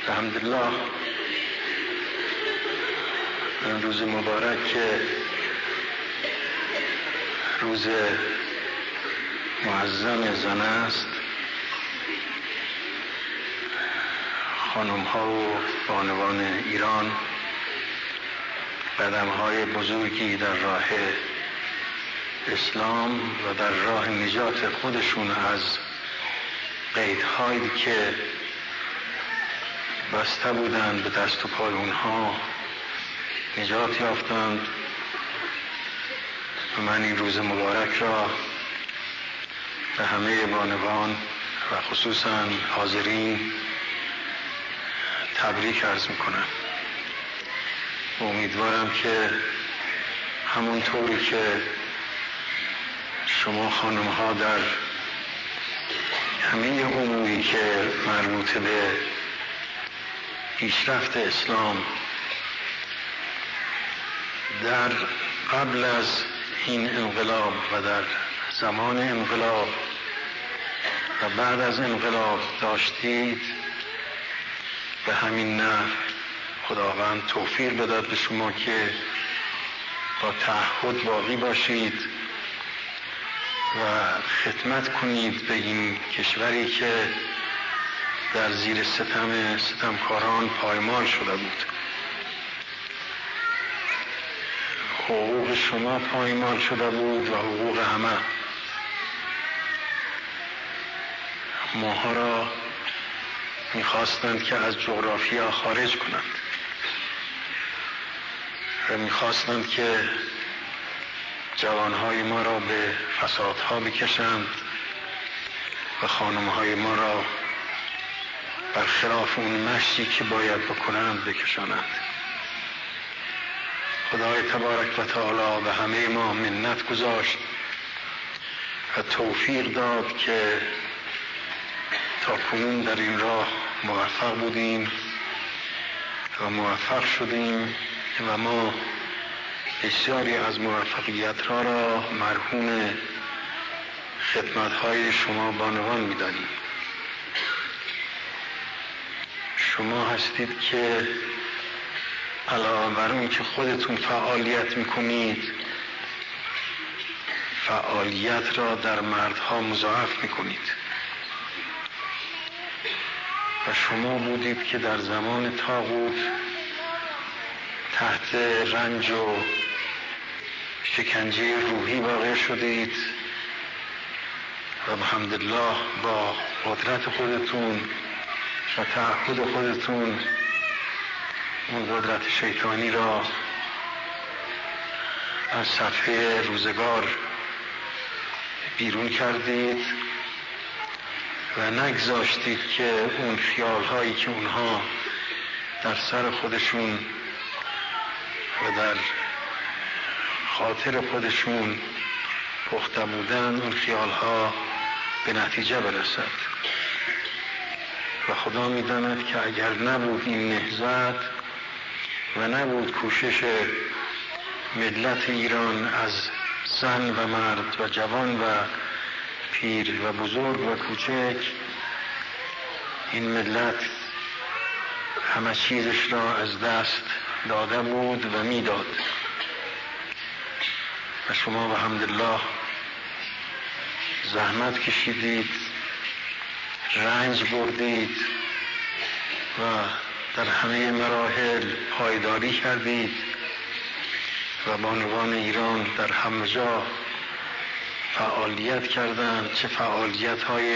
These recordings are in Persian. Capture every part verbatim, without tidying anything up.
الحمدلله این روز مبارک که روز معظم زن است، خانم ها و بانوان ایران قدم های بزرگی در راه اسلام و در راه نجات خودشون از قیدهایی که بسته بودند به دست و پای اونها نجات یافتند. و من این روز مبارک را به همه بانوان و خصوصا حاضرین تبریک عرض میکنم. امیدوارم که همون طوری که شما خانم ها در همه اموری که مربوط به پیشرفت اسلام در قبل از این انقلاب و در زمان انقلاب و بعد از انقلاب داشتید، به همین نحو خداوند توفیق بداد به شما که با تعهد باقی باشید و خدمت کنید به این کشوری که در زیر ستم ستمکاران پایمال شده بود. حقوق شما پایمال شده بود و حقوق همه. ماها را میخواستند که از جغرافیا خارج کنند و میخواستند که جوانهای ما را به فسادها بکشند و خانمهای ما را برخلاف اون مشی که باید بکنند بکشانند. خدای تبارک و تعالی به همه ما منت گذاشت و توفیق داد که تا کنون در این راه موفق بودیم و موفق شدیم و ما بسیاری از موفقیت ها را مرهون خدمت های شما بانوان می‌دانیم. شما هستید که علاوه بر اون که خودتون فعالیت میکنید، فعالیت را در مردها مضاعف میکنید. و شما بودید که در زمان طاغوت تحت رنج و شکنجه روحی واقع شدید و الحمدلله با قدرت خودتون و تعهد خودتون اون قدرت شیطانی را از صفحه روزگار بیرون کردید و نگذاشتید که اون خیالهایی که اونها در سر خودشون و در خاطر خودشون پخته بودن، اون خیالها به نتیجه برسد. و خدا می‌داند که اگر نبود این نهضت و نبود کوشش ملت ایران از زن و مرد و جوان و پیر و بزرگ و کوچک، این ملت همه چیزش را از دست داده بود و میداد. و شما به الحمدلله زحمت کشیدید، رنج بردید و در همه مراحل پایداری کردید و بانوان ایران در همه جا فعالیت کردند، چه فعالیت های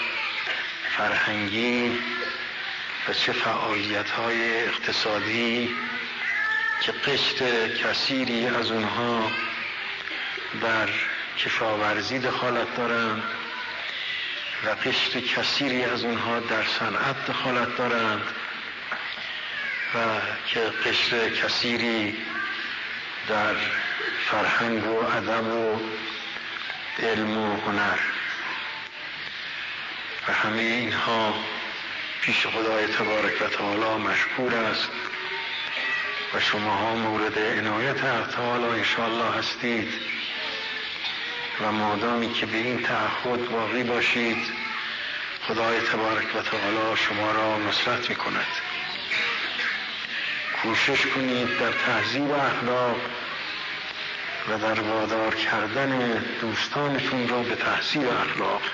فرهنگی و چه فعالیت های اقتصادی که قشر کثیری از اونها در کشاورزی دخالت دارند و قشر کثیری از اونها در صنعت دخالت دارند و که قشر کثیری در فرهنگ و ادب و علم و هنر. و همه اینها پیش خدای تبارک و تعالی مشکور است و شماها مورد عنایت حق تعالی انشاءالله هستید و مادامی که به این تعهد باقی باشید، خدای تبارک و تعالی شما را نصرت می کند. کوشش کنید در تهذیب اخلاق و در وادار کردن دوستانتون را به تهذیب اخلاق.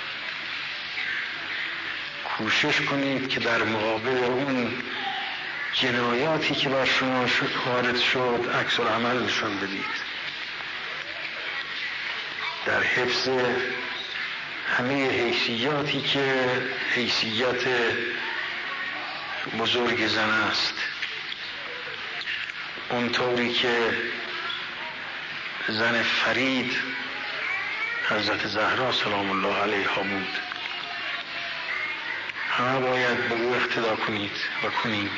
کوشش کنید که در مقابل اون جنایاتی که بر شما وارد شد عکس العمل نشان بدید. در حفظ همه حیثیاتی که حیثیت بزرگ زن است، اونطوری که زن فرید حضرت زهرا سلام الله علیها بود، همه باید به او اقتدا کنید و کنیم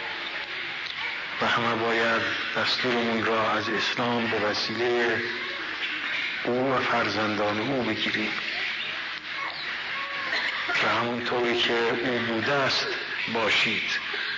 و همه باید دستورمون را از اسلام به وسیله او و فرزندان او بگیریم و همونطوری که او بوده است باشید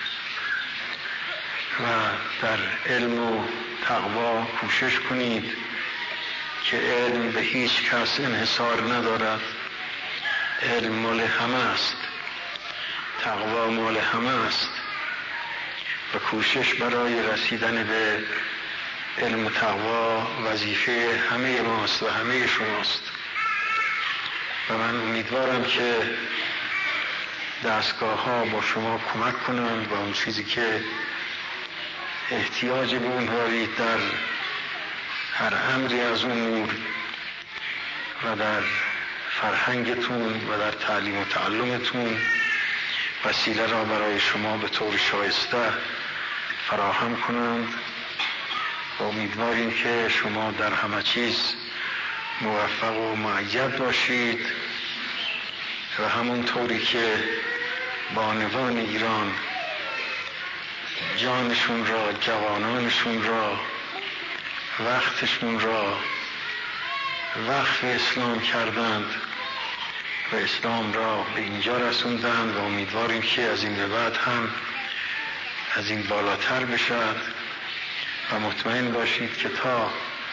و در علم و تقوا کوشش کنید که علم به هیچ کس انحصار ندارد. علم مال همه است، تقوا مال همه است و کوشش برای رسیدن به علم و تقوا وظیفه همه ماست و همه شماست و من امیدوارم که دستگاه ها با شما کمک کنند و اون چیزی که احتیاج به اون دارید در هر امری از امور و در فرهنگتون و در تعلیم و تعلمتون وسیله را برای شما به طور شایسته فراهم کنند و امیدواریم که شما در همه چیز موفق و مؤید باشید و همونطوری که بانوان ایران جانشون را، جوانانشون را، وقتشون را وقف اسلام کردند و اسلام را به اینجا رسوندند و امیدواریم که از این به بعد هم از این بالاتر بشد و مطمئن باشید که تا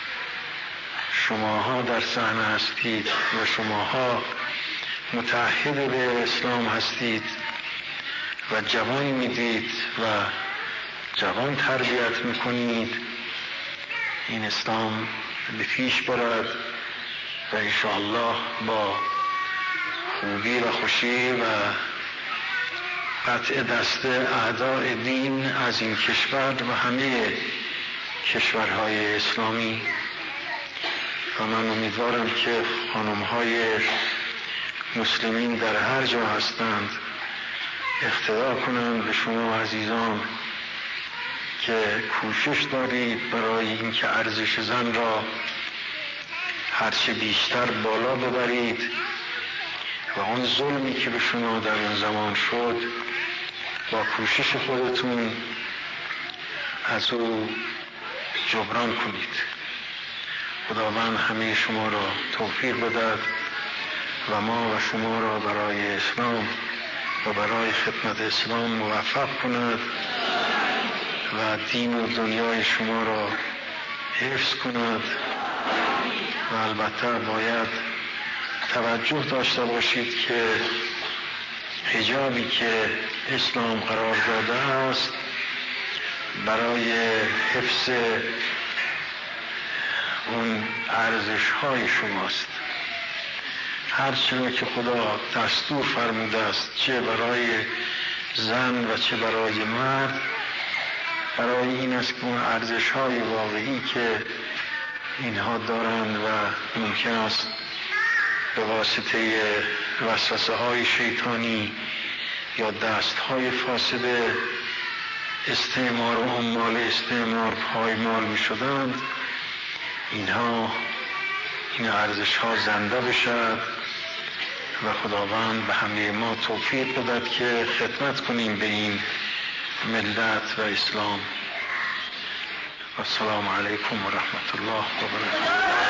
شماها در صحنه هستید و شماها متعهد به اسلام هستید و جوان میدید و جوان تربیت میکنید، این اسلام به پیش برد و انشاءالله با خوبی و خوشی و قطع دست اعداء دین از این کشور و همه کشورهای اسلامی. و من امیدوارم که خانم‌های مسلمین در هر جا هستند اقتدا کنند به شما عزیزان که کوشش دارید برای اینکه ارزش زن را هرچه بیشتر بالا ببرید و اون ظلمی که به شما در اون زمان شد با کوشش خودتون از او جبران کنید. خداوند همه شما را توفیق بدهد و ما و شما را برای اسلام و برای خدمت اسلام موفق کند و دین و دنیای شما را حفظ کند. و البته باید توجه داشته باشید که حجابی که اسلام قرار داده است برای حفظ اون ارزش های شماست. هرچه که خدا دستور فرموده است، چه برای زن و چه برای مرد، برای این است که اون ارزش های واقعی که اینها دارند و ممکن است به واسطه وسوسه های شیطانی یا دست های فاسد استعمار و عمال استعمار پایمال می شدند، اینها این ارزش ها زنده بشد و خداوند به همه ما توفیق بدهد که خدمت کنیم به این ملت و اسلام. السلام علیکم و رحمت الله و برکاته.